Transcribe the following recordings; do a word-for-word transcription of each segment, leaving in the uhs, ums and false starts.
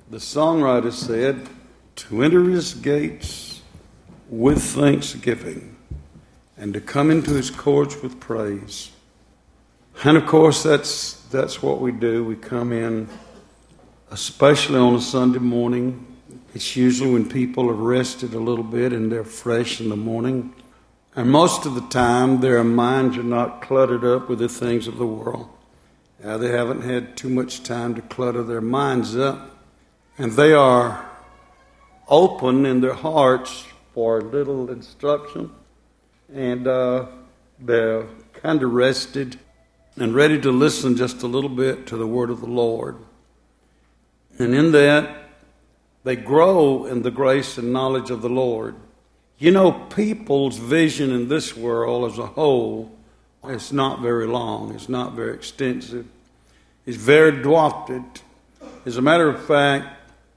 The songwriter said, to enter his gates with thanksgiving and to come into his courts with praise. And of course, that's that's what we do. We come in, especially on a Sunday morning. It's usually when people have rested a little bit and they're fresh in the morning. And most of the time, their minds are not cluttered up with the things of the world. Now, they haven't had too much time to clutter their minds up. And they are open in their hearts for a little instruction. And uh, they're kind of rested and ready to listen just a little bit to the word of the Lord. And in that, they grow in the grace and knowledge of the Lord. You know, people's vision in this world as a whole is not very long. It's not very extensive. It's very dwarfed. As a matter of fact,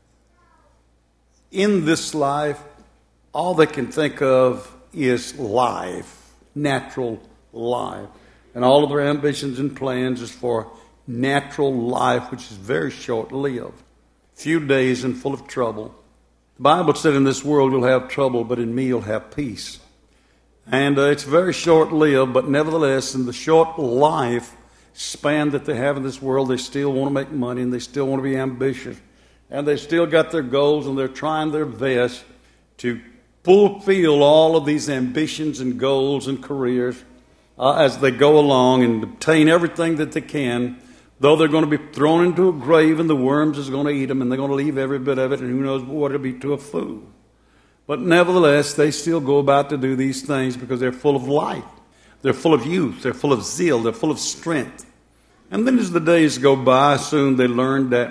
in this life, all they can think of is life, natural life. And all of their ambitions and plans is for natural life, which is very short-lived. Few days and full of trouble. The Bible said in this world you'll have trouble, but in me you'll have peace. And uh, it's very short-lived, but nevertheless, in the short life span that they have in this world, they still want to make money and they still want to be ambitious. And they still got their goals and they're trying their best to fulfill all of these ambitions and goals and careers uh, as they go along and obtain everything that they can. Though they're going to be thrown into a grave and the worms is going to eat them and they're going to leave every bit of it and who knows what it'll be to a fool. But nevertheless, they still go about to do these things because they're full of life. They're full of youth. They're full of zeal. They're full of strength. And then as the days go by, soon they learn that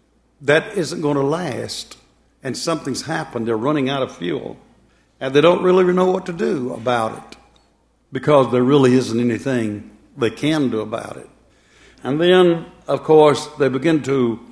that isn't going to last and something's happened. They're running out of fuel and they don't really know what to do about it because there really isn't anything they can do about it. And then, of course, they begin to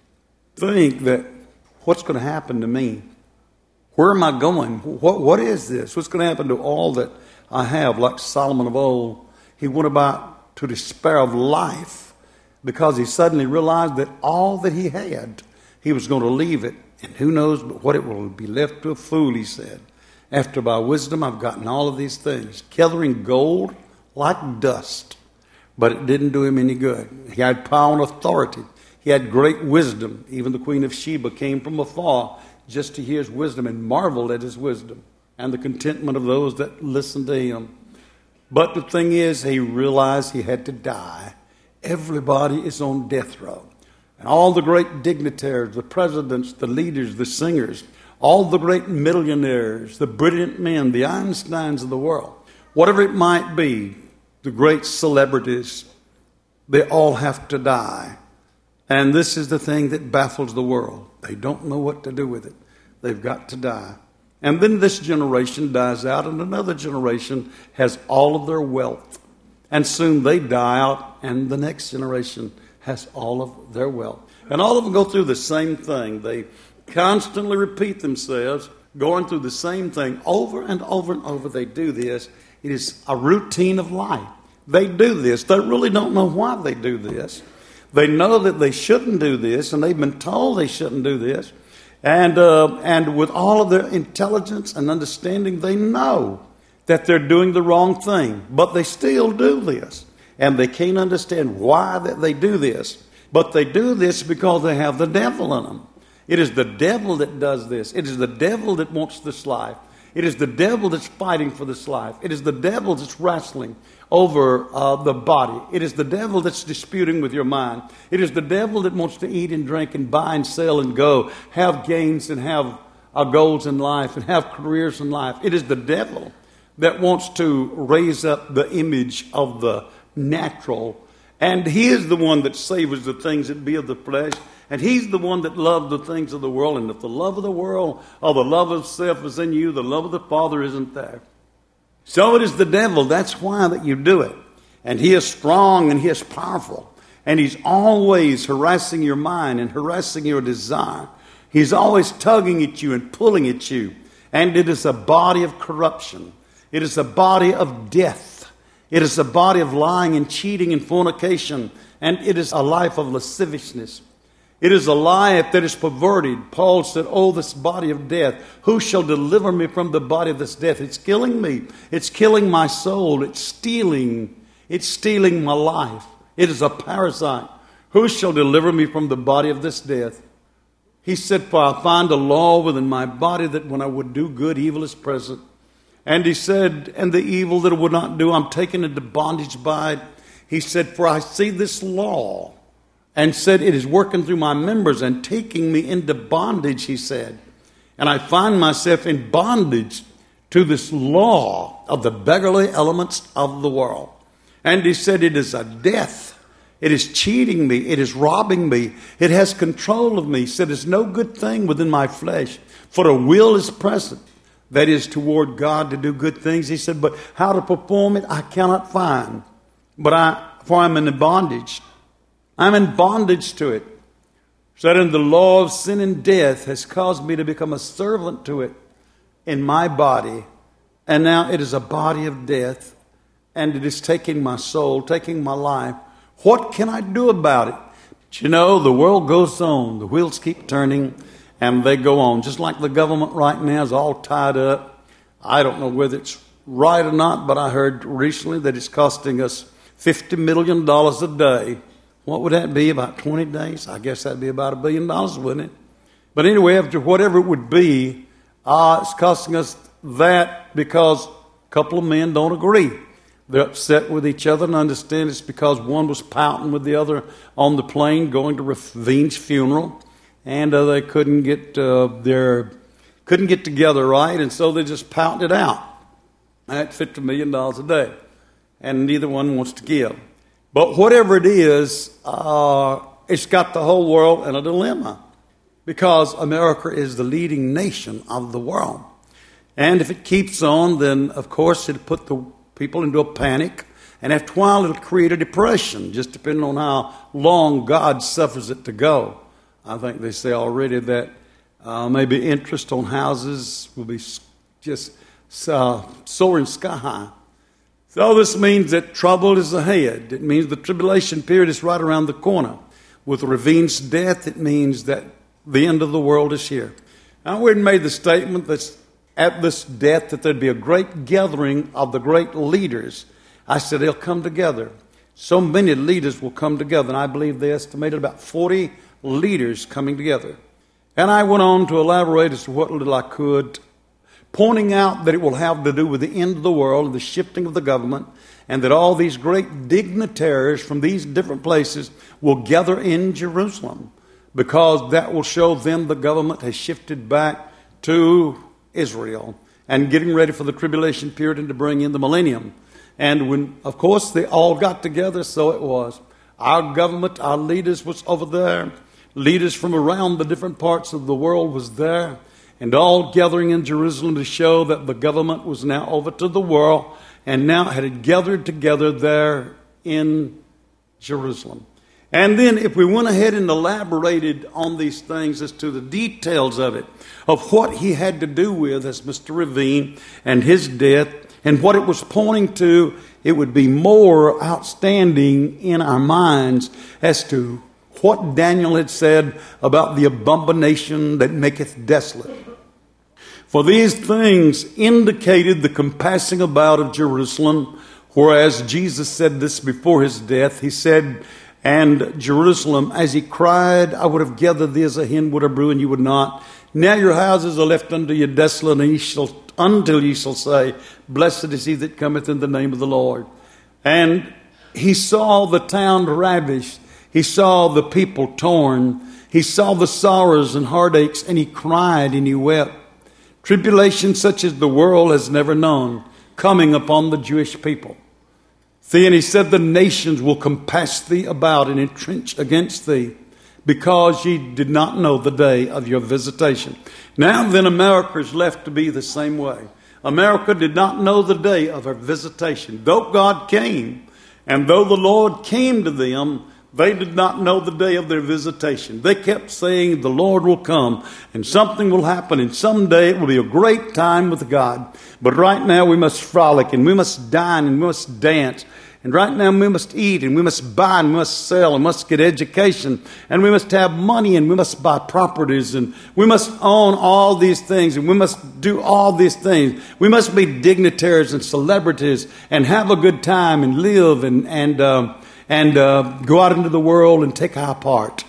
think that, what's going to happen to me? Where am I going? What, what is this? What's going to happen to all that I have? Like Solomon of old, he went about to despair of life because he suddenly realized that all that he had, he was going to leave it. And who knows but what it will be left to a fool, he said. After by wisdom I've gotten all of these things, gathering gold like dust. But it didn't do him any good. He had power and authority. He had great wisdom. Even the Queen of Sheba came from afar just to hear his wisdom and marveled at his wisdom and the contentment of those that listened to him. But the thing is, he realized he had to die. Everybody is on death row. And all the great dignitaries, the presidents, the leaders, the singers, all the great millionaires, the brilliant men, the Einsteins of the world, whatever it might be, the great celebrities, they all have to die. And this is the thing that baffles the world. They don't know what to do with it. They've got to die. And then this generation dies out and another generation has all of their wealth. And soon they die out and the next generation has all of their wealth. And all of them go through the same thing. They constantly repeat themselves, going through the same thing over and over and over. They do this. It is a routine of life. They do this. They really don't know why they do this. They know that they shouldn't do this, and they've been told they shouldn't do this. And uh, and with all of their intelligence and understanding, they know that they're doing the wrong thing. But they still do this. And they can't understand why that they do this. But they do this because they have the devil in them. It is the devil that does this. It is the devil that wants this life. It is the devil that's fighting for this life. It is the devil that's wrestling over uh, the body. It is the devil that's disputing with your mind. It is the devil that wants to eat and drink and buy and sell and go, have gains and have uh, goals in life and have careers in life. It is the devil that wants to raise up the image of the natural. And he is the one that savors the things that be of the flesh. And he's the one that loved the things of the world. And if the love of the world or the love of self is in you, the love of the Father isn't there. So it is the devil. That's why that you do it. And he is strong and he is powerful. And he's always harassing your mind and harassing your desire. He's always tugging at you and pulling at you. And it is a body of corruption. It is a body of death. It is a body of lying and cheating and fornication. And it is a life of lasciviousness. It is a life that is perverted. Paul said, oh, this body of death, who shall deliver me from the body of this death? It's killing me. It's killing my soul. It's stealing. It's stealing my life. It is a parasite. Who shall deliver me from the body of this death? He said, for I find a law within my body that when I would do good, evil is present. And he said, and the evil that I would not do, I'm taken into bondage by it. He said, for I see this law. And said, it is working through my members and taking me into bondage, he said. And I find myself in bondage to this law of the beggarly elements of the world. And he said, it is a death. It is cheating me. It is robbing me. It has control of me. He said, there's no good thing within my flesh. For a will is present. That is toward God to do good things. He said, but how to perform it, I cannot find. But I, for I'm in bondage. I'm in bondage to it. So that the law of sin and death has caused me to become a servant to it in my body. And now it is a body of death. And it is taking my soul, taking my life. What can I do about it? But you know, the world goes on. The wheels keep turning and they go on. Just like the government right now is all tied up. I don't know whether it's right or not, but I heard recently that it's costing us fifty million dollars a day. What would that be, about twenty days? I guess that'd be about a billion dollars, wouldn't it? But anyway, after whatever it would be, uh, it's costing us that because a couple of men don't agree. They're upset with each other, and understand it's because one was pouting with the other on the plane going to Ravine's funeral, and uh, they couldn't get uh, their couldn't get together right, and so they just pouted it out. That's fifty million dollars a day, and neither one wants to give. But whatever it is, uh, it's got the whole world in a dilemma because America is the leading nation of the world. And if it keeps on, then, of course, it'll put the people into a panic. And after a while, it'll create a depression, just depending on how long God suffers it to go. I think they say already that uh, maybe interest on houses will be just uh, soaring sky high. So this means that trouble is ahead. It means the tribulation period is right around the corner. With Ravine's death, it means that the end of the world is here. Now, we made the statement that at this death that there'd be a great gathering of the great leaders. I said they'll come together. So many leaders will come together, and I believe they estimated about forty leaders coming together. And I went on to elaborate as to what little I could, pointing out that it will have to do with the end of the world and the shifting of the government, and that all these great dignitaries from these different places will gather in Jerusalem, because that will show them the government has shifted back to Israel and getting ready for the tribulation period and to bring in the millennium. And when, of course, they all got together, so it was. Our government, our leaders was over there. Leaders from around the different parts of the world was there. And all gathering in Jerusalem to show that the government was now over to the world and now had gathered together there in Jerusalem. And then if we went ahead and elaborated on these things as to the details of it, of what he had to do with as Mister Ravine and his death and what it was pointing to, it would be more outstanding in our minds as to what Daniel had said about the abomination that maketh desolate. For these things indicated the compassing about of Jerusalem, whereas Jesus said this before his death. He said, and Jerusalem, as he cried, I would have gathered thee as a hen would a brew, and you would not. Now your houses are left unto you desolate, and ye shall, until ye shall say, blessed is he that cometh in the name of the Lord. And he saw the town ravished. He saw the people torn. He saw the sorrows and heartaches, and he cried and he wept. Tribulation such as the world has never known, coming upon the Jewish people. See, and he said, the nations will compass thee about and entrench against thee, because ye did not know the day of your visitation. Now then, America is left to be the same way. America did not know the day of her visitation. Though God came, and though the Lord came to them, they did not know the day of their visitation. They kept saying the Lord will come and something will happen and someday it will be a great time with God. But right now we must frolic and we must dine and we must dance And right now we must eat, and we must buy, and we must sell, and we must get education, and we must have money, and we must buy properties, and we must own all these things, and we must do all these things. We must be dignitaries and celebrities and have a good time and live and and uh, and uh, go out into the world and take our part.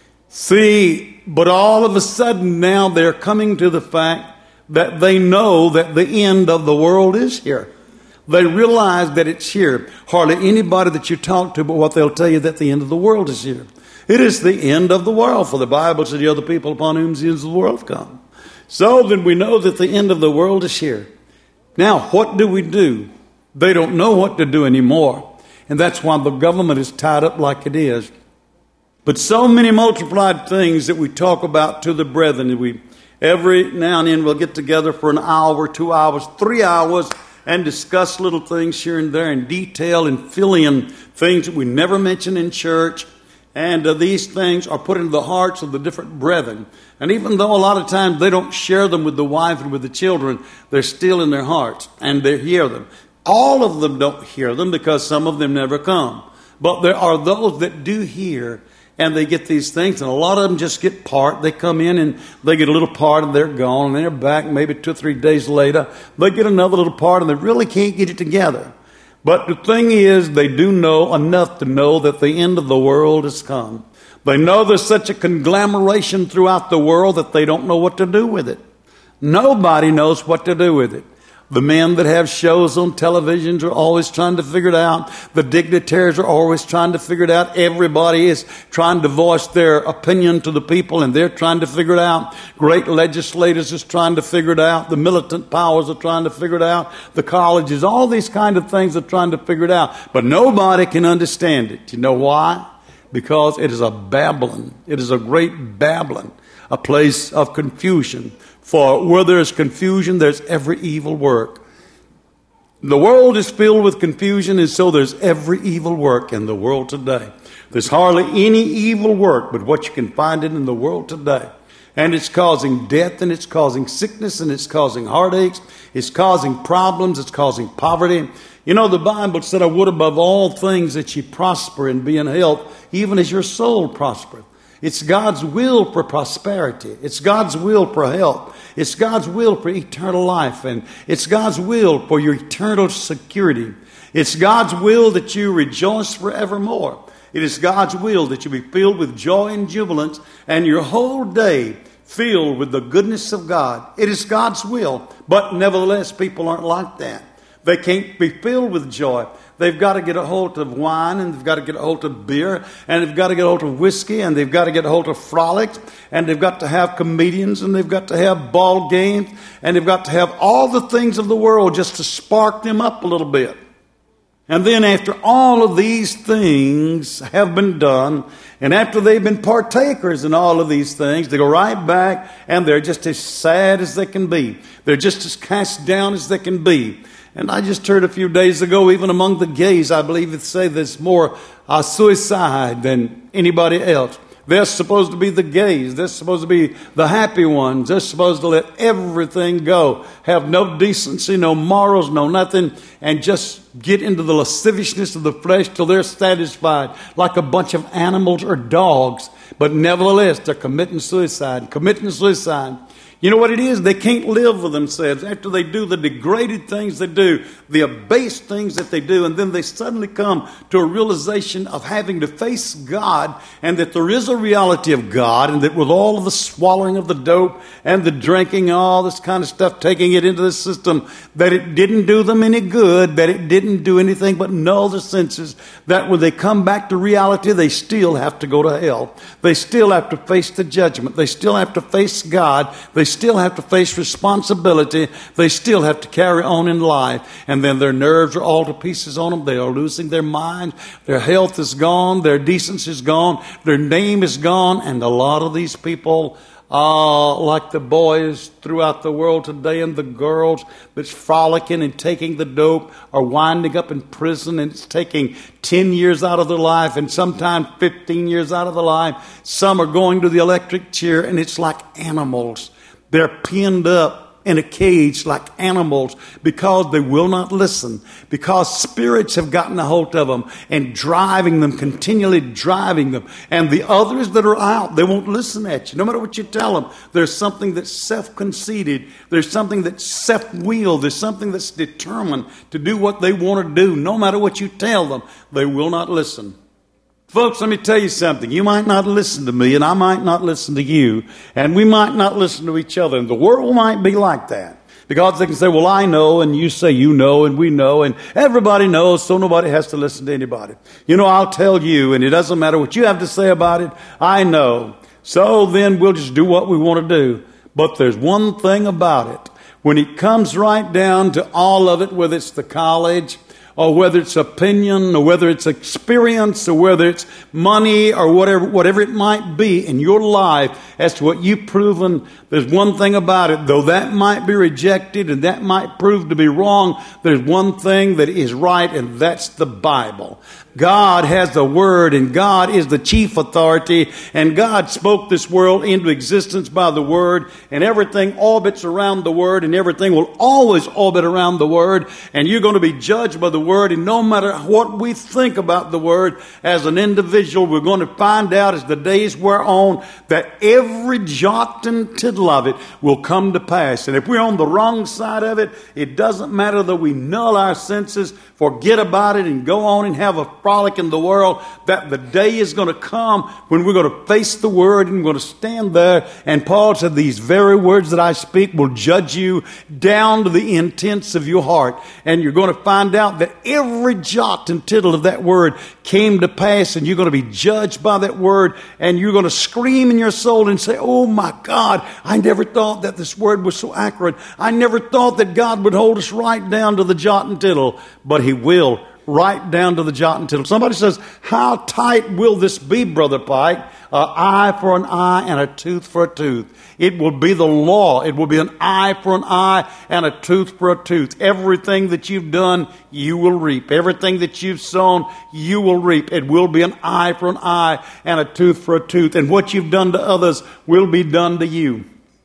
See, but all of a sudden now they're coming to the fact that they know that the end of the world is here. They realize that it's here. Hardly anybody that you talk to, but what they'll tell you that the end of the world is here. It is the end of the world, for the Bible says, "The other people upon whom the ends of the world have come." So then we know that the end of the world is here. Now, what do we do? They don't know what to do anymore. And that's why the government is tied up like it is. But so many multiplied things that we talk about to the brethren. We every now and then we'll get together for an hour, two hours, three hours, and discuss little things here and there in detail and fill in things that we never mention in church. And uh, these things are put into the hearts of the different brethren. And even though a lot of times they don't share them with the wife and with the children, they're still in their hearts and they hear them. All of them don't hear them because some of them never come. But there are those that do hear, and they get these things, and a lot of them just get part. They come in and they get a little part and they're gone, and they're back maybe two or three days later. They get another little part and they really can't get it together. But the thing is, they do know enough to know that the end of the world has come. They know there's such a conglomeration throughout the world that they don't know what to do with it. Nobody knows what to do with it. The men that have shows on televisions are always trying to figure it out. The dignitaries are always trying to figure it out. Everybody is trying to voice their opinion to the people, and they're trying to figure it out. Great legislators is trying to figure it out. The militant powers are trying to figure it out. The colleges, all these kind of things are trying to figure it out. But nobody can understand it. You know why? Because it is a Babylon. It is a great Babylon, a place of confusion. For where there is confusion, there's every evil work. The world is filled with confusion, and so there's every evil work in the world today. There's hardly any evil work but what you can find it in the world today. And it's causing death, and it's causing sickness, and it's causing heartaches. It's causing problems. It's causing poverty. You know, the Bible said, "I would above all things that ye prosper and be in health, even as your soul prospereth." It's God's will for prosperity. It's God's will for health. It's God's will for eternal life. And it's God's will for your eternal security. It's God's will that you rejoice forevermore. It is God's will that you be filled with joy and jubilance and your whole day filled with the goodness of God. It is God's will. But nevertheless, people aren't like that. They can't be filled with joy. They've got to get a hold of wine, and they've got to get a hold of beer, and they've got to get a hold of whiskey, and they've got to get a hold of frolics, and they've got to have comedians, and they've got to have ball games, and they've got to have all the things of the world just to spark them up a little bit. And then after all of these things have been done, and after they've been partakers in all of these things, they go right back, and they're just as sad as they can be. They're just as cast down as they can be. And I just heard a few days ago, even among the gays, I believe it say there's more uh, suicide than anybody else. They're supposed to be the gays. They're supposed to be the happy ones. They're supposed to let everything go. Have no decency, no morals, no nothing. And just get into the lasciviousness of the flesh till they're satisfied like a bunch of animals or dogs. But nevertheless, they're committing suicide, committing suicide. You know what it is? They can't live with themselves after they do the degraded things they do, the abased things that they do, and then they suddenly come to a realization of having to face God, and that there is a reality of God, and that with all of the swallowing of the dope and the drinking, all this kind of stuff, taking it into the system, that it didn't do them any good, that it didn't do anything but null the senses, that when they come back to reality, they still have to go to hell. They still have to face the judgment. They still have to face God. They still have to face responsibility. They still have to carry on in life. And then their nerves are all to pieces on them. They are losing their mind. Their health is gone. Their decency is gone. Their name is gone. And a lot of these people, uh, like the boys throughout the world today and the girls that's frolicking and taking the dope, are winding up in prison, and it's taking ten years out of their life and sometimes fifteen years out of their life. Some are going to the electric chair, and it's like animals. They're pinned up in a cage like animals because they will not listen, because spirits have gotten a hold of them and driving them, continually driving them. And the others that are out, they won't listen at you. No matter what you tell them, there's something that's self-conceited. There's something that's self-willed. There's something that's determined to do what they want to do. No matter what you tell them, they will not listen. Folks, let me tell you something. You might not listen to me, and I might not listen to you, and we might not listen to each other, and the world might be like that. Because they can say, well, I know, and you say you know, and we know, and everybody knows, so nobody has to listen to anybody. You know, I'll tell you, and it doesn't matter what you have to say about it, I know. So then we'll just do what we want to do. But there's one thing about it. When it comes right down to all of it, whether it's the college, or whether it's opinion, or whether it's experience, or whether it's money, or whatever whatever it might be in your life as to what you've proven, there's one thing about it. Though that might be rejected and that might prove to be wrong, there's one thing that is right, and that's the Bible. God has the Word, and God is the chief authority, and God spoke this world into existence by the Word, and everything orbits around the Word, and everything will always orbit around the Word, and you're going to be judged by the Word, and no matter what we think about the Word as an individual, we're going to find out as the days wear on that every jot and tittle of it will come to pass. And if we're on the wrong side of it, it doesn't matter that we null our senses, forget about it, and go on and have a frolic in the world, that the day is going to come when we're going to face the Word and we're going to stand there. And Paul said, these very words that I speak will judge you down to the intents of your heart. And you're going to find out that every jot and tittle of that word came to pass, and you're going to be judged by that word, and you're going to scream in your soul and say, oh my God, I never thought that this word was so accurate. I never thought that God would hold us right down to the jot and tittle, but He will. Right down to the jot and tittle. Somebody says, how tight will this be, Brother Pike? An eye for an eye and a tooth for a tooth. It will be the law. It will be an eye for an eye and a tooth for a tooth. Everything that you've done, you will reap. Everything that you've sown, you will reap. It will be an eye for an eye and a tooth for a tooth. And what you've done to others will be done to you.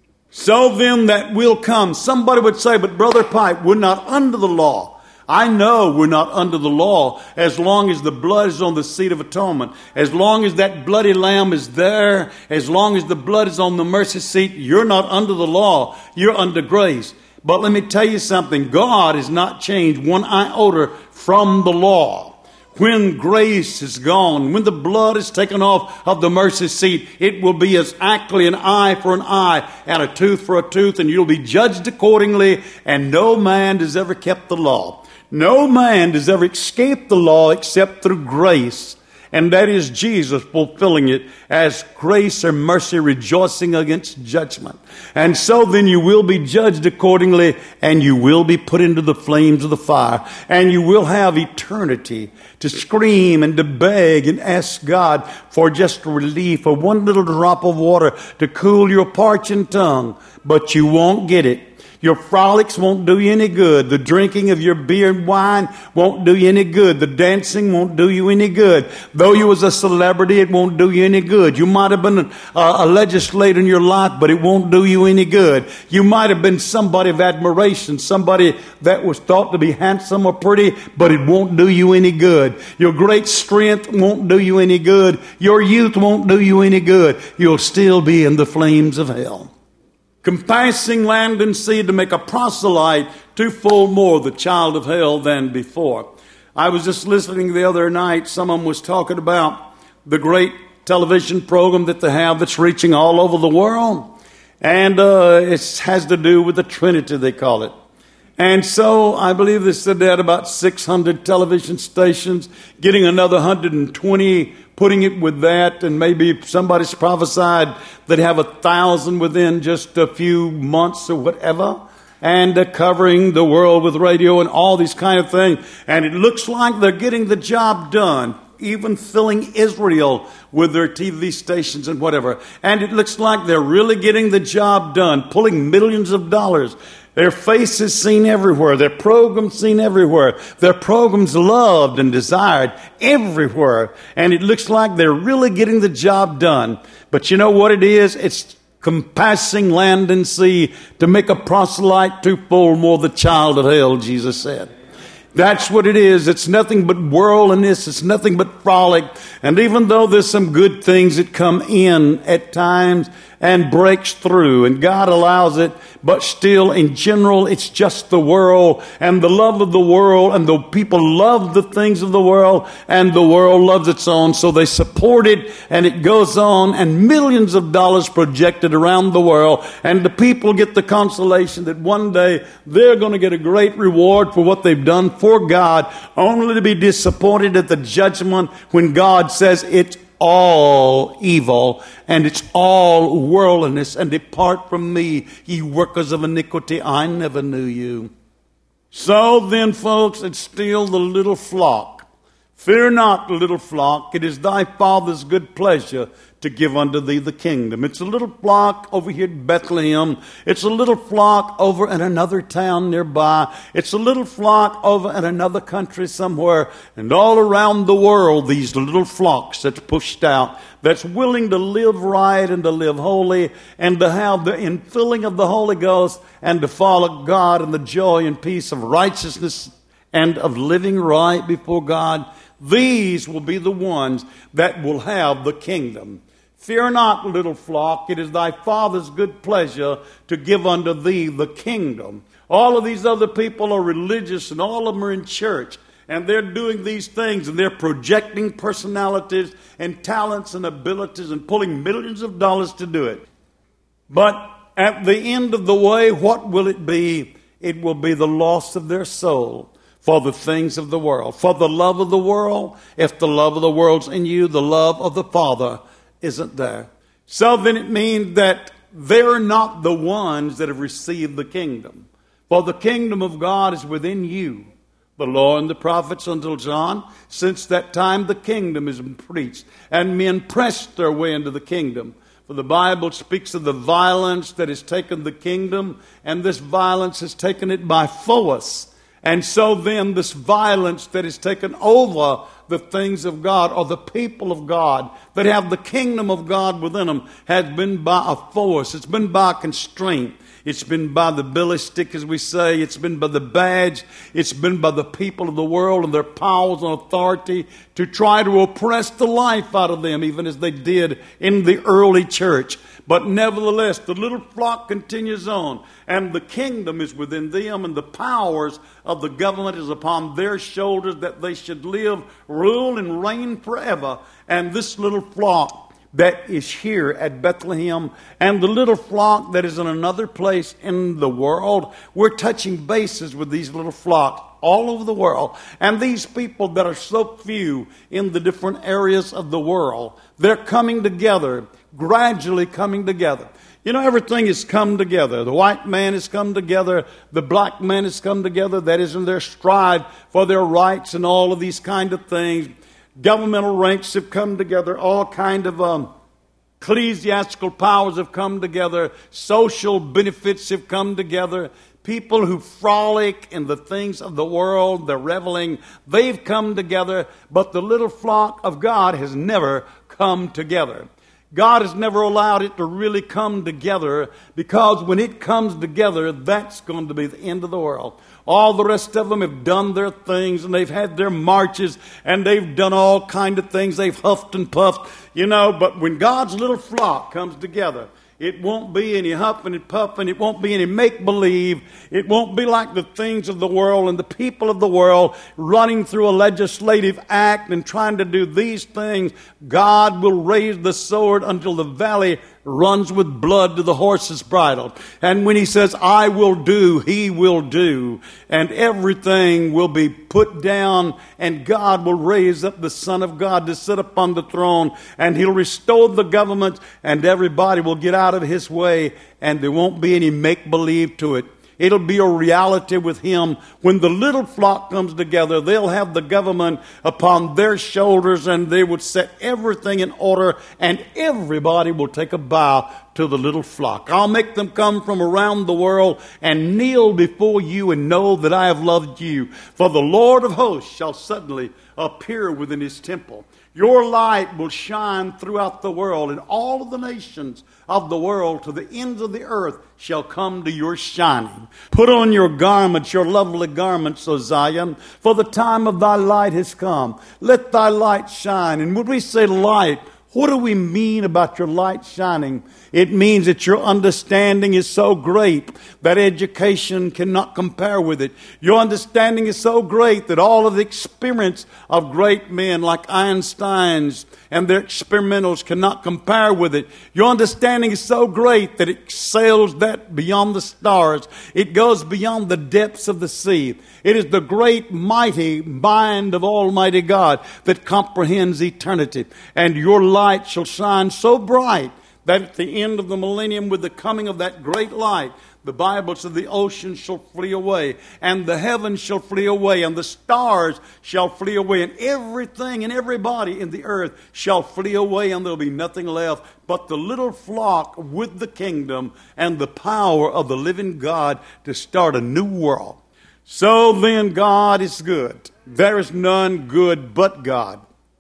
So then that will come. Somebody would say, but Brother Pike, we're not under the law. I know we're not under the law as long as the blood is on the seat of atonement. As long as that bloody lamb is there, as long as the blood is on the mercy seat, you're not under the law. You're under grace. But let me tell you something. God has not changed one iota from the law. When grace is gone, when the blood is taken off of the mercy seat, it will be as actually an eye for an eye and a tooth for a tooth, and you'll be judged accordingly, and no man has ever kept the law. No man has ever escaped the law except through grace. And that is Jesus fulfilling it as grace or mercy rejoicing against judgment. And so then you will be judged accordingly, and you will be put into the flames of the fire. And you will have eternity to scream and to beg and ask God for just relief, for one little drop of water to cool your parching tongue. But you won't get it. Your frolics won't do you any good. The drinking of your beer and wine won't do you any good. The dancing won't do you any good. Though you was a celebrity, it won't do you any good. You might have been a, a legislator in your life, but it won't do you any good. You might have been somebody of admiration, somebody that was thought to be handsome or pretty, but it won't do you any good. Your great strength won't do you any good. Your youth won't do you any good. You'll still be in the flames of hell. Compassing land and sea to make a proselyte twofold more the child of hell than before. I was just listening the other night. Someone was talking about the great television program that they have that's reaching all over the world. And uh, it has to do with the Trinity, they call it. And so I believe they said they had about six hundred television stations, getting another one hundred twenty, putting it with that, and maybe somebody's prophesied they'd have a thousand within just a few months or whatever, and uh, covering the world with radio and all these kind of things. And it looks like they're getting the job done, even filling Israel with their T V stations and whatever. And it looks like they're really getting the job done, pulling millions of dollars. Their faces seen everywhere. Their programs seen everywhere. Their programs loved and desired everywhere. And it looks like they're really getting the job done. But you know what it is? It's compassing land and sea to make a proselyte too full, more the child of hell, Jesus said. That's what it is. It's nothing but worldliness. It's nothing but frolic. And even though there's some good things that come in at times and breaks through, and God allows it, but still in general it's just the world and the love of the world, and the people love the things of the world, and the world loves its own, so they support it, and it goes on, and millions of dollars projected around the world, and the people get the consolation that one day they're going to get a great reward for what they've done for God, only to be disappointed at the judgment when God says it's all evil and it's all worldliness, and depart from me, ye workers of iniquity, I never knew you. So then, folks, it's still the little flock. Fear not, little flock, it is thy Father's good pleasure to give unto thee the kingdom. It's a little flock over here at Bethlehem. It's a little flock over in another town nearby. It's a little flock over in another country somewhere. And all around the world, these little flocks that's pushed out, that's willing to live right and to live holy and to have the infilling of the Holy Ghost and to follow God in the joy and peace of righteousness and of living right before God. These will be the ones that will have the kingdom. Fear not, little flock, it is thy Father's good pleasure to give unto thee the kingdom. All of these other people are religious, and all of them are in church, and they're doing these things, and they're projecting personalities and talents and abilities and pulling millions of dollars to do it. But at the end of the way, what will it be? It will be the loss of their soul for the things of the world. For the love of the world, if the love of the world's in you, the love of the Father isn't there. So then it means that they're not the ones that have received the kingdom. For the kingdom of God is within you. The law and the prophets until John, since that time the kingdom has been preached, and men pressed their way into the kingdom. For the Bible speaks of the violence that has taken the kingdom, and this violence has taken it by force. And so then this violence that has taken over the things of God, or the people of God that have the kingdom of God within them, has been by a force. It's been by constraint. It's been by the billy stick, as we say. It's been by the badge. It's been by the people of the world and their powers and authority to try to oppress the life out of them, even as they did in the early church. But nevertheless, the little flock continues on, and the kingdom is within them, and the powers of the government is upon their shoulders, that they should live, rule, and reign forever. And this little flock that is here at Bethlehem, and the little flock that is in another place in the world, we're touching bases with these little flocks all over the world. And these people that are so few in the different areas of the world, they're coming together, gradually coming together. You know, everything has come together. The white man has come together. The black man has come together. That is in their stride for their rights and all of these kind of things. Governmental ranks have come together. All kind of um, ecclesiastical powers have come together. Social benefits have come together. People who frolic in the things of the world, they're reveling, they've come together. But the little flock of God has never come together. God has never allowed it to really come together, because when it comes together, that's going to be the end of the world. All the rest of them have done their things, and they've had their marches, and they've done all kind of things. They've huffed and puffed, you know, but when God's little flock comes together, it won't be any huffing and puffing. It won't be any make-believe. It won't be like the things of the world and the people of the world running through a legislative act and trying to do these things. God will raise the sword until the valley runs with blood to the horse's bridle. And when he says, I will do, he will do. And everything will be put down, and God will raise up the Son of God to sit upon the throne, and he'll restore the government, and everybody will get out of his way, and there won't be any make-believe to it. It'll be a reality with him. When the little flock comes together, they'll have the government upon their shoulders, and they would set everything in order, and everybody will take a bow to the little flock. I'll make them come from around the world and kneel before you and know that I have loved you. For the Lord of hosts shall suddenly appear within his temple. Your light will shine throughout the world, and all of the nations of the world to the ends of the earth shall come to your shining. Put on your garments, your lovely garments, O Zion, for the time of thy light has come. Let thy light shine. And when we say light, what do we mean about your light shining? It means that your understanding is so great that education cannot compare with it. Your understanding is so great that all of the experience of great men like Einstein's and their experimentals cannot compare with it. Your understanding is so great that it excels that beyond the stars. It goes beyond the depths of the sea. It is the great, mighty mind of Almighty God that comprehends eternity. And your light shall shine so bright that at the end of the millennium, with the coming of that great light, the Bible says the ocean shall flee away, and the heavens shall flee away, and the stars shall flee away, and everything and everybody in the earth shall flee away, and there'll be nothing left but the little flock with the kingdom and the power of the living God to start a new world. So then, God is good. There is none good but God.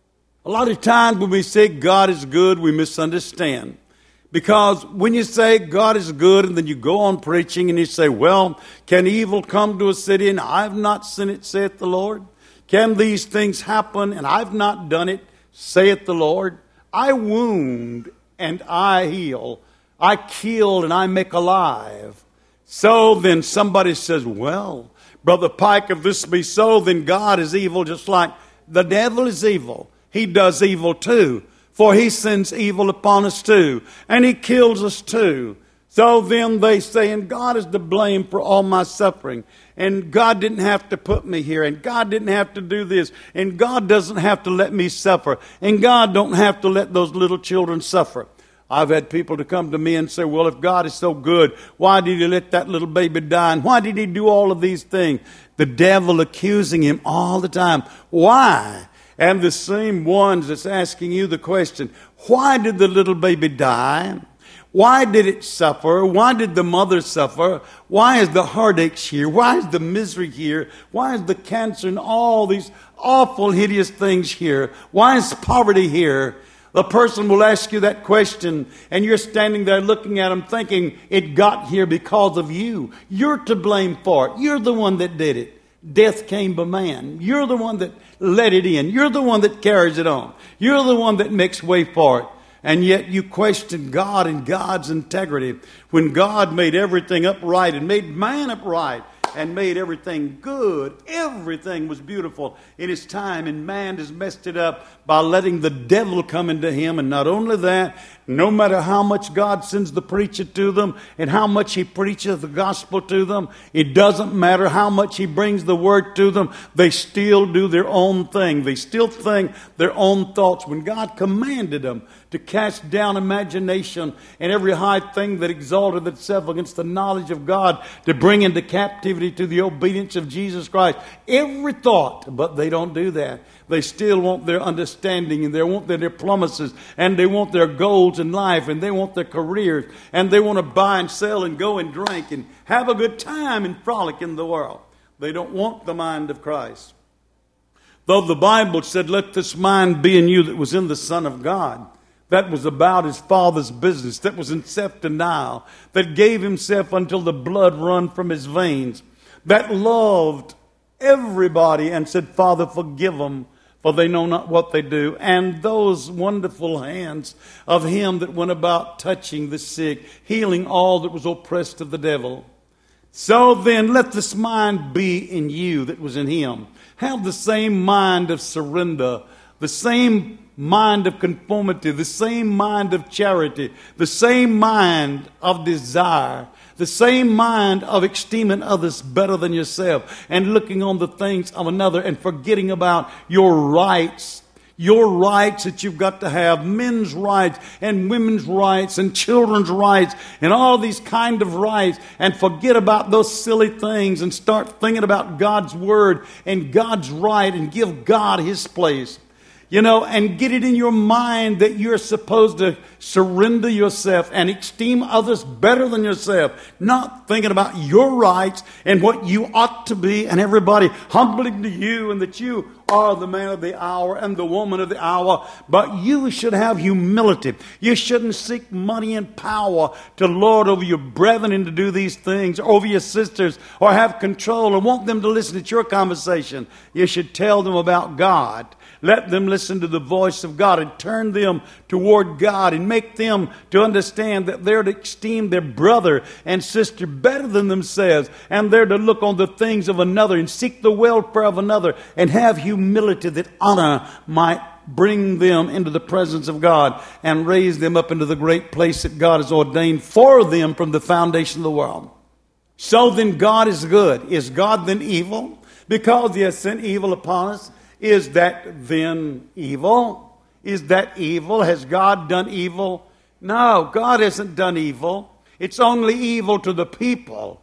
A lot of times when we say God is good, we misunderstand. Because when you say God is good and then you go on preaching and you say, well, can evil come to a city and I've not seen it, saith the Lord? Can these things happen and I've not done it, saith the Lord? I wound and I heal. I kill and I make alive. So then somebody says, well, Brother Pike, if this be so, then God is evil just like the devil is evil. He does evil too. For he sends evil upon us too. And he kills us too. So then they say, and God is to blame for all my suffering. And God didn't have to put me here. And God didn't have to do this. And God doesn't have to let me suffer. And God don't have to let those little children suffer. I've had people to come to me and say, well, if God is so good, why did he let that little baby die? And why did he do all of these things? The devil accusing him all the time. Why? And the same ones that's asking you the question, why did the little baby die? Why did it suffer? Why did the mother suffer? Why is the heartaches here? Why is the misery here? Why is the cancer and all these awful, hideous things here? Why is poverty here? The person will ask you that question, and you're standing there looking at them thinking, it got here because of you. You're to blame for it. You're the one that did it. Death came by man. You're the one that let it in. You're the one that carries it on. You're the one that makes way for it. And yet you question God and God's integrity when God made everything upright and made man upright and made everything good. Everything was beautiful in his time, and man has messed it up by letting the devil come into him. And not only that, no matter how much God sends the preacher to them and how much he preaches the gospel to them, it doesn't matter how much he brings the word to them, they still do their own thing. They still think their own thoughts. When God commanded them to cast down imagination and every high thing that exalted itself against the knowledge of God, to bring into captivity to the obedience of Jesus Christ, every thought, but they don't do that. They still want their understanding, and they want their diplomacies, and they want their goals in life, and they want their careers, and they want to buy and sell and go and drink and have a good time and frolic in the world. They don't want the mind of Christ. Though the Bible said, let this mind be in you that was in the Son of God. That was about his Father's business. That was in self-denial. That gave himself until the blood run from his veins. That loved everybody and said, Father, forgive them, for they know not what they do. And those wonderful hands of him that went about touching the sick, healing all that was oppressed of the devil. So then, let this mind be in you that was in him. Have the same mind of surrender, the same mind of conformity, the same mind of charity, the same mind of desire, the same mind of esteeming others better than yourself and looking on the things of another and forgetting about your rights, your rights that you've got to have, men's rights and women's rights and children's rights and all these kind of rights, and forget about those silly things and start thinking about God's word and God's right and give God his place. You know, and get it in your mind that you're supposed to surrender yourself and esteem others better than yourself. Not thinking about your rights and what you ought to be and everybody humbling to you and that you are the man of the hour and the woman of the hour. But you should have humility. You shouldn't seek money and power to lord over your brethren and to do these things, over your sisters, or have control and want them to listen to your conversation. You should tell them about God. Let them listen to the voice of God and turn them toward God and make them to understand that they're to esteem their brother and sister better than themselves, and they're to look on the things of another and seek the welfare of another and have humility that honor might bring them into the presence of God and raise them up into the great place that God has ordained for them from the foundation of the world. So then God is good. Is God then evil? Because He has sent evil upon us. Is that then evil? Is that evil? Has God done evil? No, God hasn't done evil. It's only evil to the people.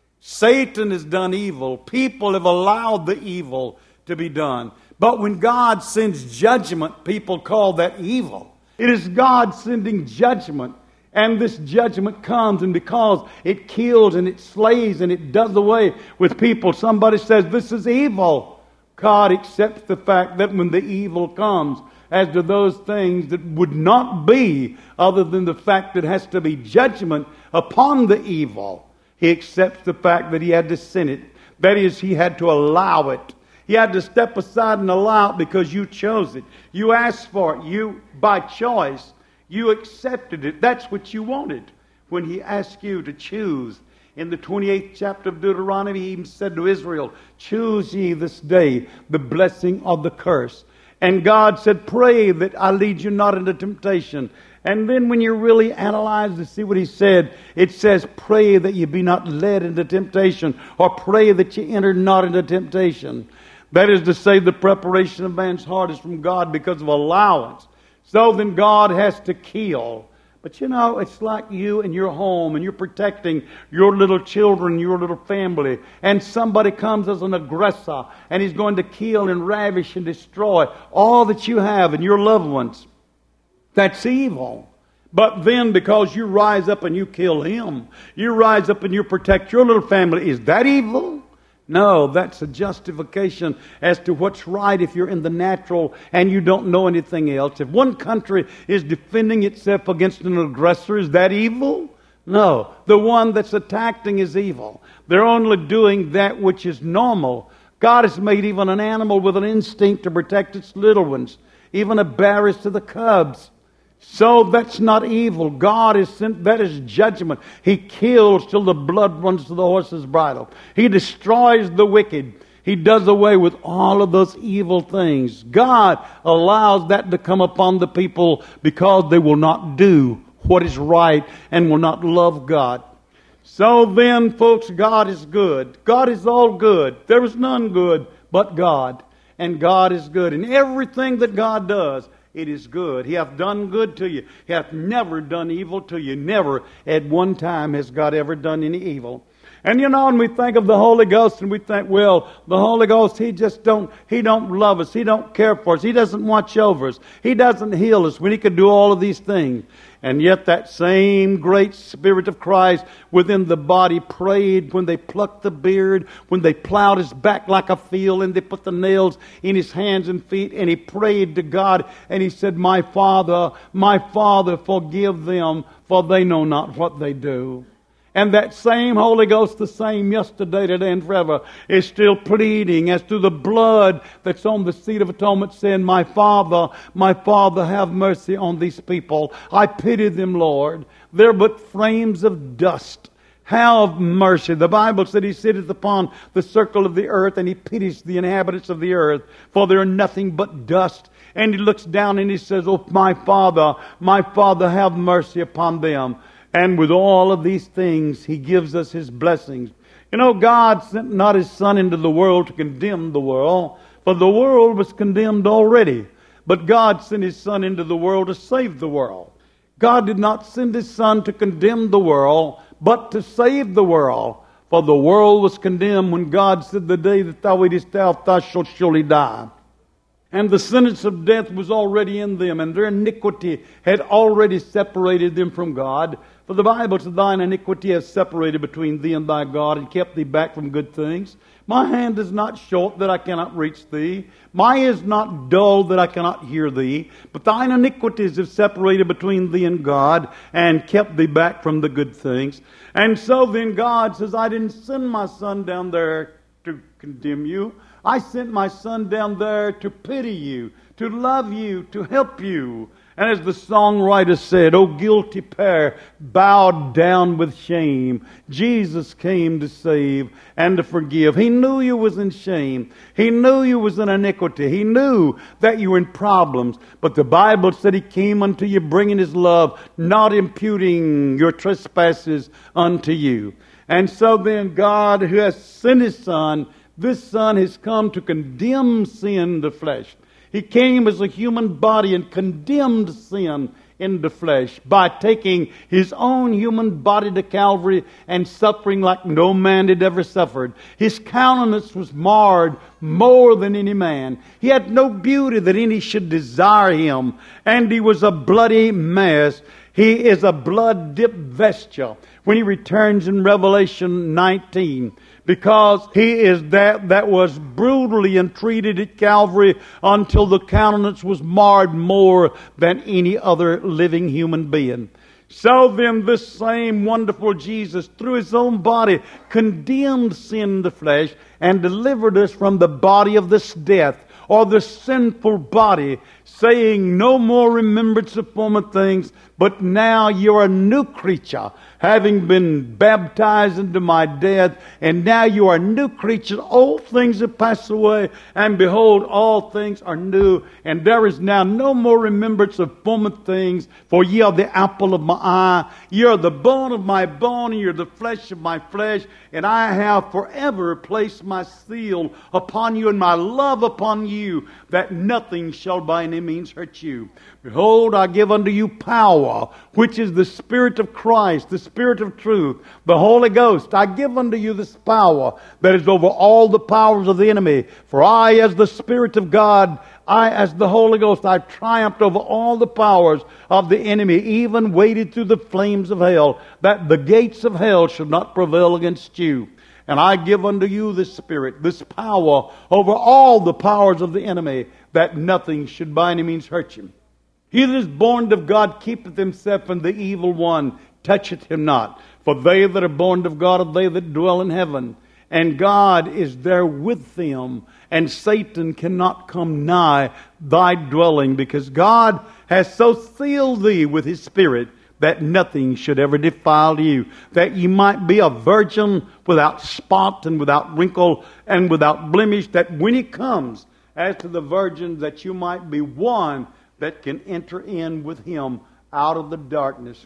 Satan has done evil. People have allowed the evil to be done. But when God sends judgment, people call that evil. It is God sending judgment. And this judgment comes, and because it kills and it slays and it does away with people, somebody says, this is evil. God accepts the fact that when the evil comes, as to those things that would not be other than the fact that it has to be judgment upon the evil, He accepts the fact that He had to send it. That is, He had to allow it. He had to step aside and allow it because you chose it. You asked for it. You, by choice, you accepted it. That's what you wanted when He asked you to choose. In the twenty-eighth chapter of Deuteronomy, He even said to Israel, choose ye this day the blessing or the curse. And God said, pray that I lead you not into temptation. And then when you really analyze to see what He said, it says, pray that you be not led into temptation, or pray that you enter not into temptation. That is to say, the preparation of man's heart is from God because of allowance. So then God has to kill. But you know, it's like you and your home, and you're protecting your little children, your little family, and somebody comes as an aggressor, and he's going to kill and ravish and destroy all that you have and your loved ones. That's evil. But then because you rise up and you kill him, you rise up and you protect your little family, is that evil? No, that's a justification as to what's right if you're in the natural and you don't know anything else. If one country is defending itself against an aggressor, is that evil? No, the one that's attacking is evil. They're only doing that which is normal. God has made even an animal with an instinct to protect its little ones. Even a bear is to the cubs. So that's not evil. God is sent, that is judgment. He kills till the blood runs to the horse's bridle. He destroys the wicked. He does away with all of those evil things. God allows that to come upon the people because they will not do what is right and will not love God. So then, folks, God is good. God is all good. There is none good but God. And God is good. And everything that God does, it is good. He hath done good to you. He hath never done evil to you. Never at one time has God ever done any evil. And you know, when we think of the Holy Ghost and we think, well, the Holy Ghost, He just don't, He don't love us. He don't care for us. He doesn't watch over us. He doesn't heal us when He could do all of these things. And yet that same great Spirit of Christ within the body prayed when they plucked the beard, when they plowed His back like a field, and they put the nails in His hands and feet, and He prayed to God, and He said, my Father, my Father, forgive them, for they know not what they do. And that same Holy Ghost, the same yesterday, today, and forever, is still pleading as to the blood that's on the seat of atonement, saying, my Father, my Father, have mercy on these people. I pity them, Lord. They're but frames of dust. Have mercy. The Bible said He sitteth upon the circle of the earth, and He pities the inhabitants of the earth, for they are nothing but dust. And He looks down and He says, oh, my Father, my Father, have mercy upon them. And with all of these things, He gives us His blessings. You know, God sent not His Son into the world to condemn the world, for the world was condemned already. But God sent His Son into the world to save the world. God did not send His Son to condemn the world, but to save the world. For the world was condemned when God said, the day that thou eatest out, thou shalt surely die. And the sentence of death was already in them, and their iniquity had already separated them from God. For the Bible says, thine iniquity has separated between thee and thy God, and kept thee back from good things. My hand is not short that I cannot reach thee. My ear is not dull that I cannot hear thee. But thine iniquities have separated between thee and God, and kept thee back from the good things. And so then God says, I didn't send my Son down there to condemn you. I sent my Son down there to pity you, to love you, to help you. And as the songwriter said, O guilty pair, bowed down with shame, Jesus came to save and to forgive. He knew you was in shame. He knew you was in iniquity. He knew that you were in problems. But the Bible said He came unto you bringing His love, not imputing your trespasses unto you. And so then God, who has sent His Son, this Son has come to condemn sin in the flesh. He came as a human body and condemned sin in the flesh by taking His own human body to Calvary and suffering like no man had ever suffered. His countenance was marred more than any man. He had no beauty that any should desire Him. And He was a bloody mess. He is a blood-dipped vesture when He returns in Revelation nineteen. Because He is that that was brutally entreated at Calvary until the countenance was marred more than any other living human being. So then this same wonderful Jesus, through His own body, condemned sin in the flesh and delivered us from the body of this death, or the sinful body, saying, no more remembrance of former things, but now you're a new creature, having been baptized into my death, and now you are a new creature. Old things have passed away, and behold, all things are new, and there is now no more remembrance of former things, for ye are the apple of my eye. Ye are the bone of my bone, and ye are the flesh of my flesh, and I have forever placed my seal upon you, and my love upon you, that nothing shall by any means hurt you. Behold, I give unto you power, which is the Spirit of Christ, the Spirit of truth, the Holy Ghost. I give unto you this power that is over all the powers of the enemy. For I, as the Spirit of God, I, as the Holy Ghost, I triumphed over all the powers of the enemy, even waded through the flames of hell, that the gates of hell should not prevail against you. And I give unto you this Spirit, this power over all the powers of the enemy, that nothing should by any means hurt you. He that is born of God keepeth himself, and the evil one toucheth him not. For they that are born of God are they that dwell in heaven. And God is there with them, and Satan cannot come nigh thy dwelling, because God has so sealed thee with His Spirit that nothing should ever defile you, that you might be a virgin without spot and without wrinkle and without blemish, that when He comes, as to the virgins, that you might be one that can enter in with Him out of the darkness.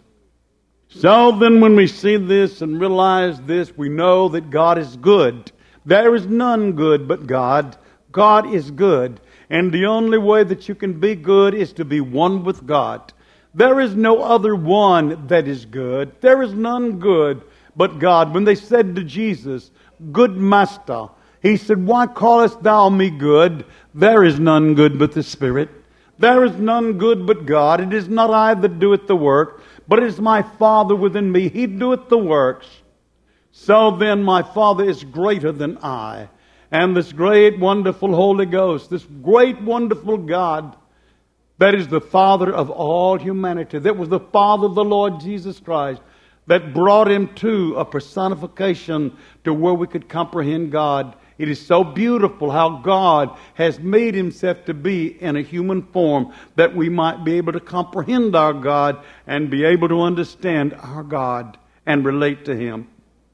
So then when we see this and realize this, we know that God is good. There is none good but God. God is good. And the only way that you can be good is to be one with God. There is no other one that is good. There is none good but God. When they said to Jesus, Good Master, He said, Why callest thou me good? There is none good but the Spirit. There is none good but God. It is not I that doeth the work, but it is my Father within me. He doeth the works. So then my Father is greater than I. And this great, wonderful Holy Ghost, this great, wonderful God, that is the Father of all humanity, that was the Father of the Lord Jesus Christ, that brought Him to a personification to where we could comprehend God. It is so beautiful how God has made Himself to be in a human form, that we might be able to comprehend our God and be able to understand our God and relate to Him.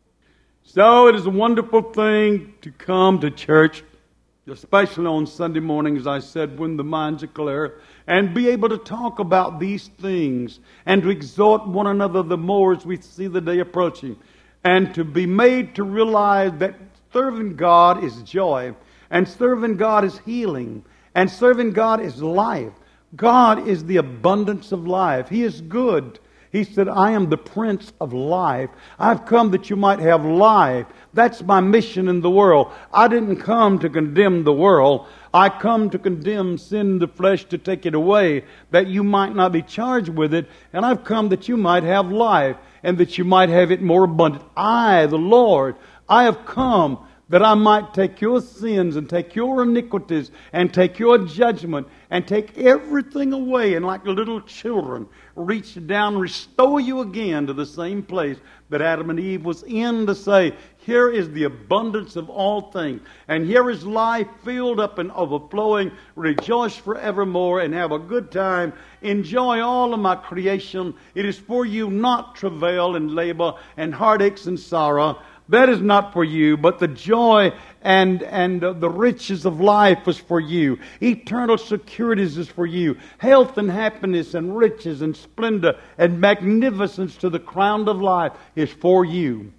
So it is a wonderful thing to come to church, especially on Sunday morning, as I said, when the minds are clear, and be able to talk about these things and to exhort one another the more as we see the day approaching, and to be made to realize that serving God is joy, and serving God is healing, and serving God is life. God is the abundance of life. He is good. He said, I am the Prince of Life. I've come that you might have life. That's my mission in the world. I didn't come to condemn the world. I come to condemn sin in the flesh, to take it away, that you might not be charged with it. And I've come that you might have life, and that you might have it more abundant. I, the Lord, I have come that I might take your sins and take your iniquities and take your judgment and take everything away, and like little children reach down and restore you again to the same place that Adam and Eve was in, to say, here is the abundance of all things, and here is life filled up and overflowing. Rejoice forevermore and have a good time. Enjoy all of my creation. It is for you, not travail and labor and heartaches and sorrow. That is not for you, but the joy and and uh, the riches of life is for you. Eternal securities is for you. Health and happiness and riches and splendor and magnificence to the crown of life is for you.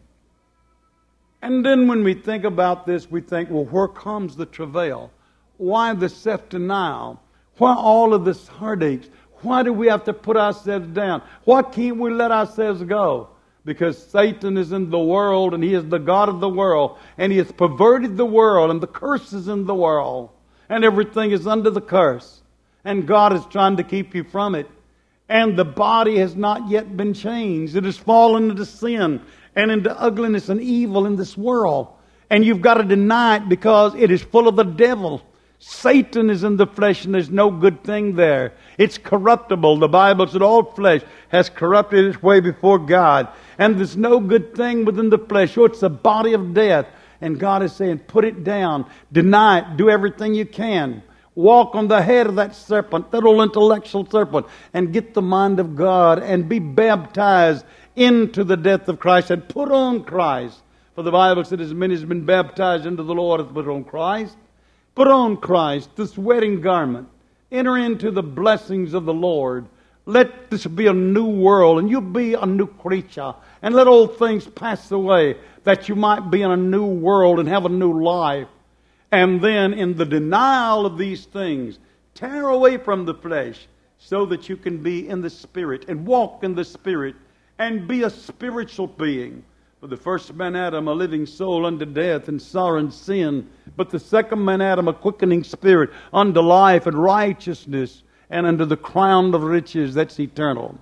And then when we think about this, we think, well, where comes the travail? Why the self-denial? Why all of this heartaches? Why do we have to put ourselves down? Why can't we let ourselves go? Because Satan is in the world, and he is the God of the world, and he has perverted the world, and the curse is in the world, and everything is under the curse, and God is trying to keep you from it. And the body has not yet been changed. It has fallen into sin and into ugliness and evil in this world, and you've got to deny it because it is full of the devil. Satan is in the flesh, and there's no good thing there. It's corruptible. The Bible said all flesh has corrupted its way before God. And there's no good thing within the flesh. Oh, it's a body of death. And God is saying, put it down. Deny it. Do everything you can. Walk on the head of that serpent, that old intellectual serpent, and get the mind of God and be baptized into the death of Christ and put on Christ. For the Bible said, as many as have been baptized into the Lord have put on Christ. Put on Christ, this wedding garment. Enter into the blessings of the Lord. Let this be a new world, and you'll be a new creature. And let old things pass away, that you might be in a new world and have a new life. And then in the denial of these things, tear away from the flesh, so that you can be in the Spirit and walk in the Spirit and be a spiritual being. For the first man Adam, a living soul unto death and sorrow and sin. But the second man Adam, a quickening spirit unto life and righteousness, and unto the crown of riches that's eternal.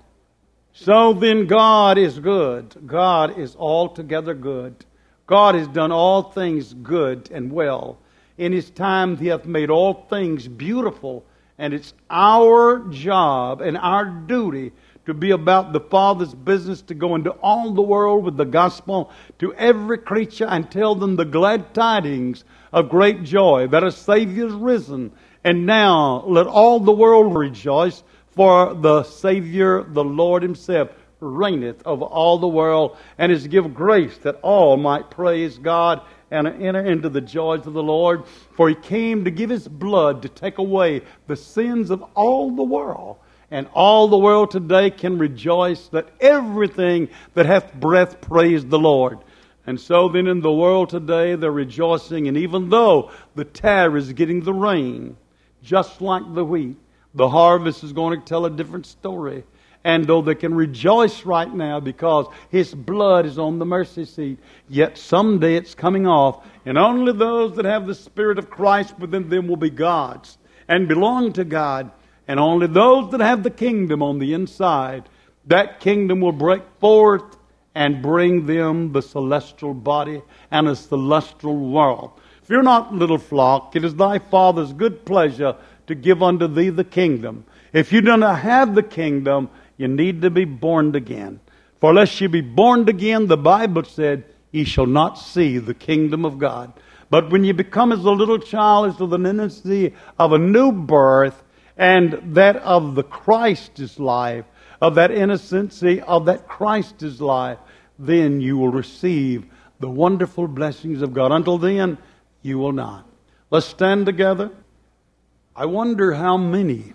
So then God is good. God is altogether good. God has done all things good and well. In His time He hath made all things beautiful. And it's our job and our duty to be about the Father's business, to go into all the world with the gospel to every creature and tell them the glad tidings of great joy that a Savior is risen. And now let all the world rejoice, for the Savior, the Lord Himself, reigneth over all the world, and is give grace that all might praise God and enter into the joys of the Lord. For He came to give His blood to take away the sins of all the world. And all the world today can rejoice that everything that hath breath praise the Lord. And so then in the world today they're rejoicing, and even though the tare is getting the rain, just like the wheat, the harvest is going to tell a different story. And though they can rejoice right now because His blood is on the mercy seat, yet someday it's coming off, and only those that have the Spirit of Christ within them will be God's and belong to God. And only those that have the kingdom on the inside, that kingdom will break forth and bring them the celestial body and a celestial world. Fear not, little flock, it is thy Father's good pleasure to give unto thee the kingdom. If you do not have the kingdom, you need to be born again. For unless you be born again, the Bible said, ye shall not see the kingdom of God. But when you become as a little child, as to the innocency of a new birth, and that of the Christ is life, of that innocency of that Christ is life, then you will receive the wonderful blessings of God. Until then, you will not. Let's stand together. I wonder how many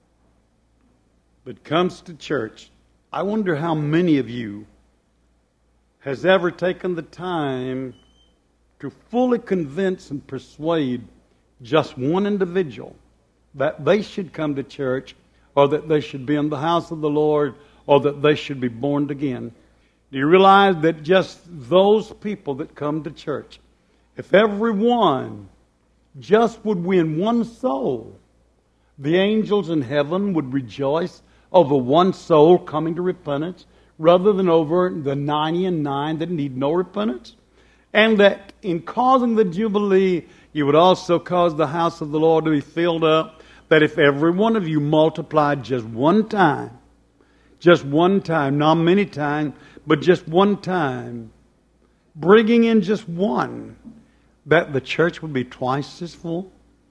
that comes to church, I wonder how many of you has ever taken the time to fully convince and persuade just one individual that they should come to church, or that they should be in the house of the Lord, or that they should be born again. Do you realize that just those people that come to church, if everyone just would win one soul, the angels in heaven would rejoice over one soul coming to repentance rather than over the ninety and nine that need no repentance. And that in causing the Jubilee, you would also cause the house of the Lord to be filled up. That if every one of you multiplied just one time, just one time, not many times, but just one time, bringing in just one, that the church would be twice as full,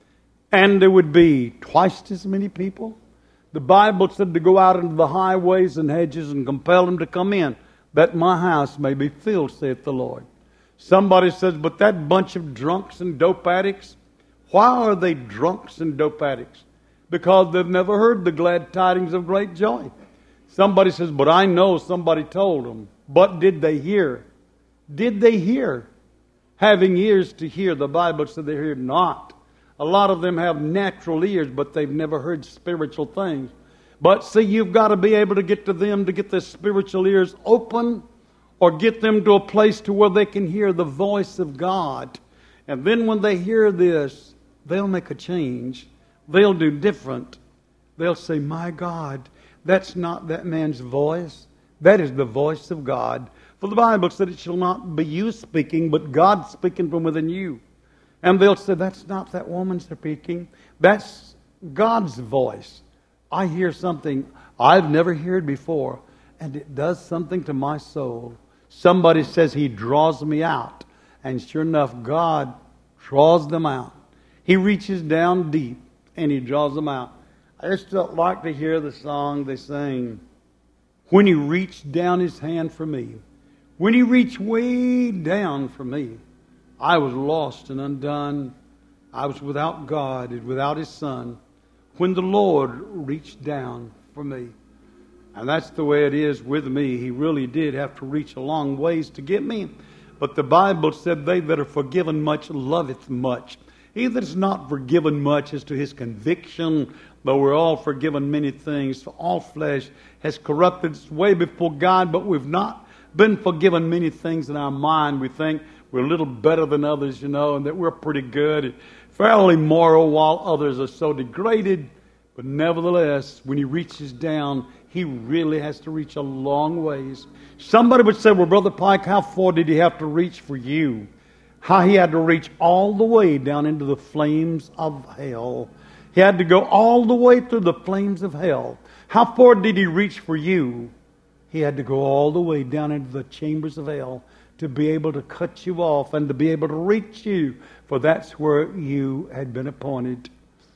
and there would be twice as many people. The Bible said to go out into the highways and hedges and compel them to come in, that my house may be filled, saith the Lord. Somebody says, but that bunch of drunks and dope addicts, why are they drunks and dope addicts? Because they've never heard the glad tidings of great joy. Somebody says, but I know somebody told them. But did they hear? Did they hear? Having ears to hear, the Bible said they hear not. A lot of them have natural ears, but they've never heard spiritual things. But see, you've got to be able to get to them to get their spiritual ears open, or get them to a place to where they can hear the voice of God. And then when they hear this, they'll make a change. They'll do different. They'll say, my God, that's not that man's voice. That is the voice of God. For the Bible said it shall not be you speaking, but God speaking from within you. And they'll say, that's not that woman speaking. That's God's voice. I hear something I've never heard before, and it does something to my soul. Somebody says He draws me out. And sure enough, God draws them out. He reaches down deep, and He draws them out. I just don't like to hear the song they sing, when He reached down His hand for me. When He reached way down for me. I was lost and undone. I was without God and without His Son. When the Lord reached down for me. And that's the way it is with me. He really did have to reach a long ways to get me. But the Bible said, they that are forgiven much loveth much. He that is not forgiven much as to his conviction, though we're all forgiven many things, for all flesh has corrupted its way before God, but we've not been forgiven many things in our mind. We think we're a little better than others, you know, and that we're pretty good, fairly moral, while others are so degraded. But nevertheless, when He reaches down, He really has to reach a long ways. Somebody would say, well, Brother Pike, how far did He have to reach for you? How He had to reach all the way down into the flames of hell. He had to go all the way through the flames of hell. How far did He reach for you? He had to go all the way down into the chambers of hell to be able to cut you off and to be able to reach you. For that's where you had been appointed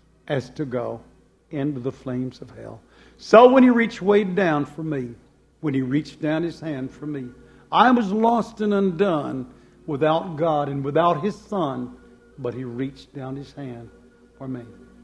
as to go, into the flames of hell. So when He reached way down for me, when He reached down His hand for me, I was lost and undone without God and without His Son, but He reached down His hand for me.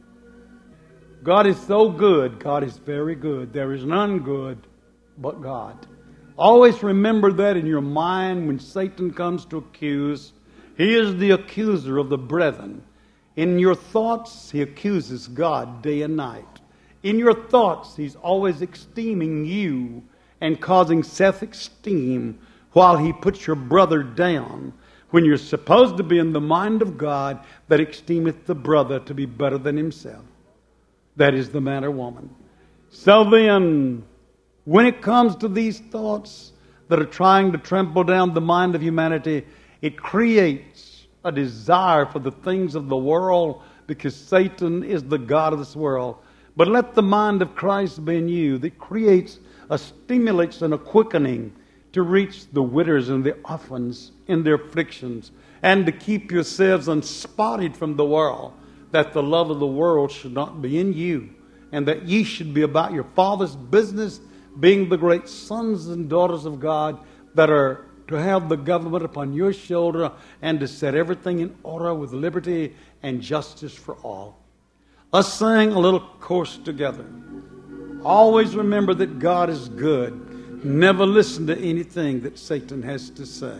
God is so good. God is very good. There is none good but God. Always remember that in your mind when Satan comes to accuse. He is the accuser of the brethren. In your thoughts, he accuses God day and night. In your thoughts, he's always esteeming you and causing self-esteem while he puts your brother down, when you're supposed to be in the mind of God that esteemeth the brother to be better than himself. That is the man or woman. So then, when it comes to these thoughts that are trying to trample down the mind of humanity, it creates a desire for the things of the world, because Satan is the god of this world. But let the mind of Christ be in you, that creates a stimulates and a quickening to reach the widows and the orphans in their afflictions, and to keep yourselves unspotted from the world, that the love of the world should not be in you, and that ye should be about your Father's business, being the great sons and daughters of God that are to have the government upon your shoulder, and to set everything in order with liberty and justice for all. Let's sing a little chorus together. Always remember that God is good. Never listen to anything that Satan has to say.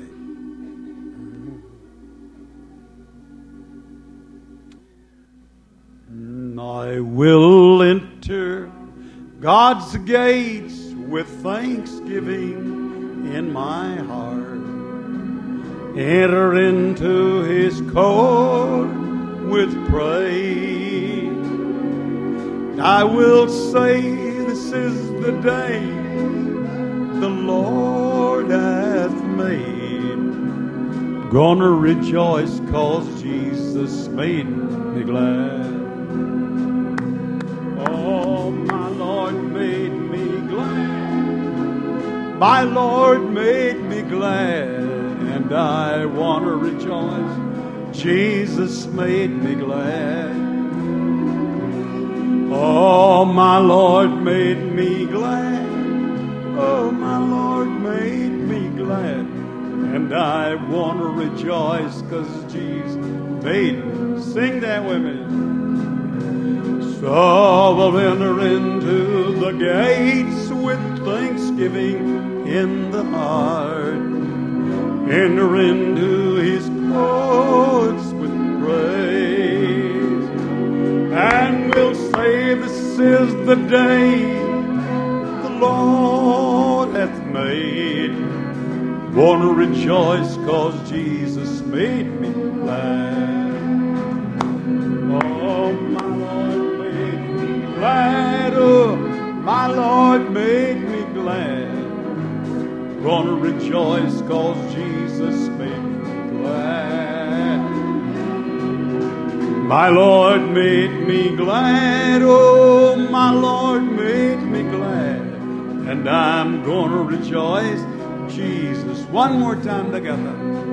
I will enter God's gates with thanksgiving in my heart. Enter into his court with praise. I will say, this is the day the Lord hath made. Gonna rejoice 'cause Jesus made me glad. Oh, my Lord made me glad. My Lord made me glad, and I want to rejoice. Jesus made me glad. Oh, my Lord made me glad. Oh, my Lord made me glad, and I want to rejoice 'cause Jesus made me. Sing that with me. So we'll enter into the gates with thanksgiving in the heart. Enter into his courts with praise. And we'll say, this is the day the Lord hath made. Want to rejoice 'cause Jesus made me glad. Oh, my Lord made me glad. Oh, my Lord made me glad. Want to rejoice 'cause Jesus made me glad. My Lord made me glad. Oh, my Lord made me glad. And I'm going to rejoice. Jesus. One more time together.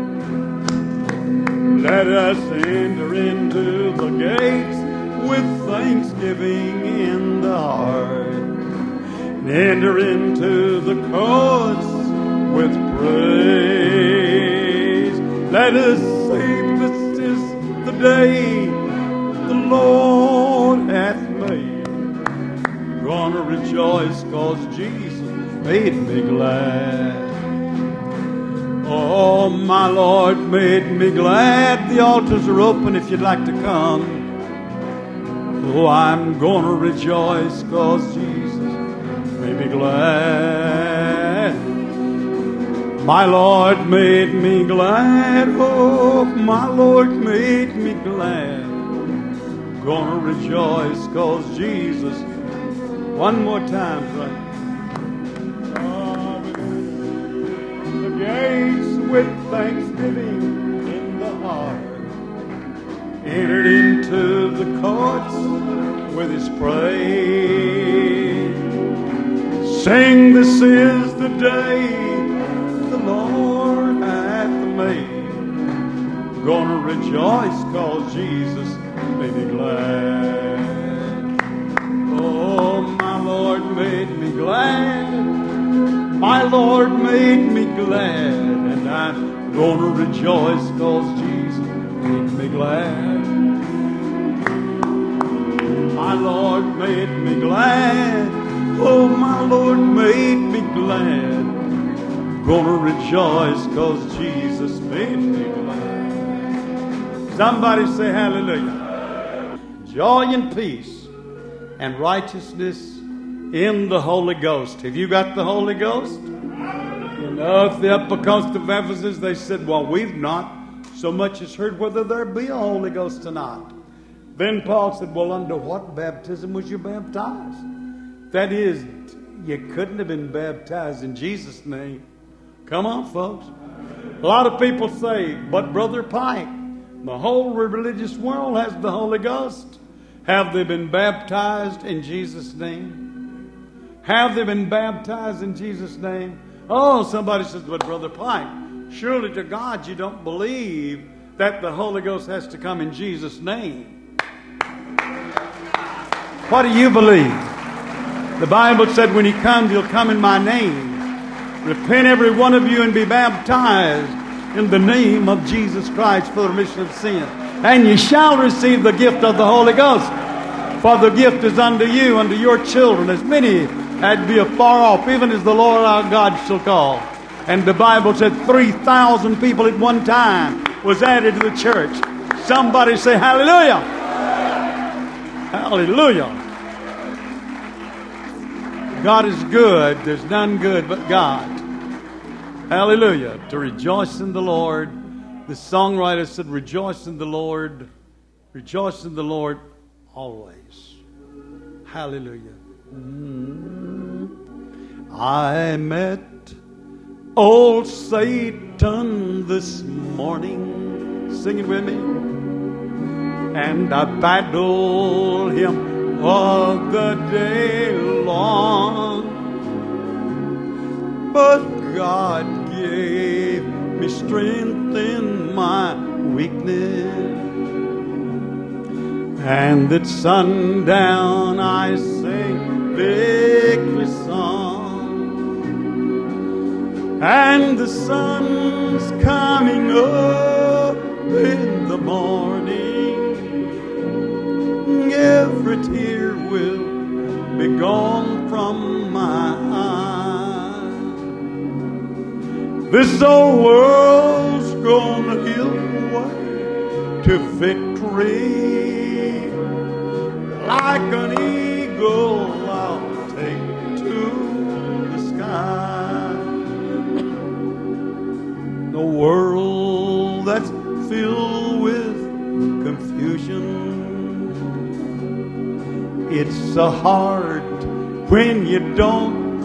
Let us enter into the gates with thanksgiving in the heart. And enter into the courts with praise. Let us say, this is the day the Lord hath made. Gonna rejoice 'cause Jesus made me glad. Oh, my Lord made me glad. The altars are open if you'd like to come. Oh, I'm going to rejoice 'cause Jesus made me glad. My Lord made me glad. Oh, my Lord made me glad. Going to rejoice 'cause Jesus. One more time, friend. Gates with thanksgiving in the heart. Entered into the courts with his praise. Sing, this is the day the Lord hath made. Gonna rejoice 'cause Jesus made me glad. Oh, my Lord made me glad. My Lord made me glad, and I'm gonna rejoice 'cause Jesus made me glad. My Lord made me glad. Oh, my Lord made me glad. Gonna rejoice 'cause Jesus made me glad. Somebody say hallelujah. Joy and peace and righteousness in the Holy Ghost. Have you got the Holy Ghost? You know, at the upper coast of Ephesus, they said, well, we've not so much as heard whether there be a Holy Ghost or not. Then Paul said, well, under what baptism was you baptized? That is, you couldn't have been baptized in Jesus' name. Come on, folks. A lot of people say, but Brother Pike, the whole religious world has the Holy Ghost. Have they been baptized in Jesus' name? Have they been baptized in Jesus' name? Oh, somebody says, but Brother Pike, surely to God you don't believe that the Holy Ghost has to come in Jesus' name. What do you believe? The Bible said when he comes, he'll come in my name. Repent every one of you and be baptized in the name of Jesus Christ for the remission of sin. And ye shall receive the gift of the Holy Ghost. For the gift is unto you, unto your children, as many as be afar off, even as the Lord our God shall call. And the Bible said three thousand people at one time was added to the church. Somebody say hallelujah. Hallelujah. God is good. There's none good but God. Hallelujah. To rejoice in the Lord. The songwriter said, rejoice in the Lord. Rejoice in the Lord always. Hallelujah. Mm. I met old Satan this morning. Sing it with me. And I battled him all the day long. But God gave me strength in my weakness. And at sundown I sing victory song. And the sun's coming up in the morning. Every tear will be gone from my eyes. This old world's gonna give way to victory. Like an eagle, I'll take to the sky. The world that's filled with confusion, it's so hard when you don't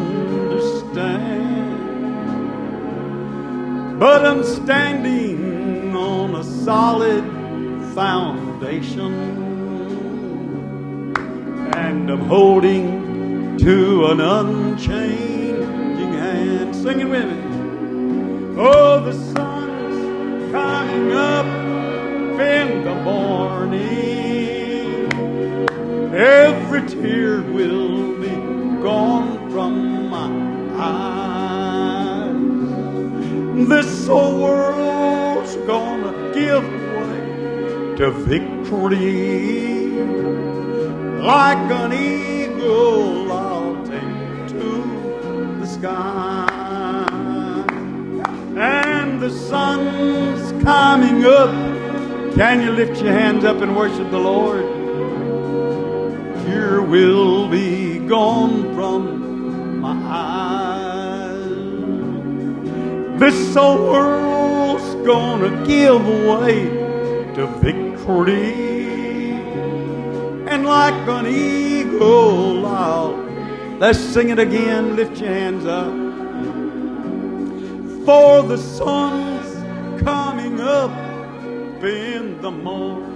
understand. But I'm standing on a solid foundation. And I'm holding to an unchanging hand. Sing it with me. Oh, the sun's coming up in the morning. Every tear will be gone from my eyes. This whole world's gonna give way to victory. Like an eagle, I'll take to the sky. And the sun's coming up. Can you lift your hands up and worship the Lord? Tear will be gone from my eyes. This old world's gonna give way to victory. And like an eagle, I'll... Let's sing it again. Lift your hands up. For the sun's coming up in the morning.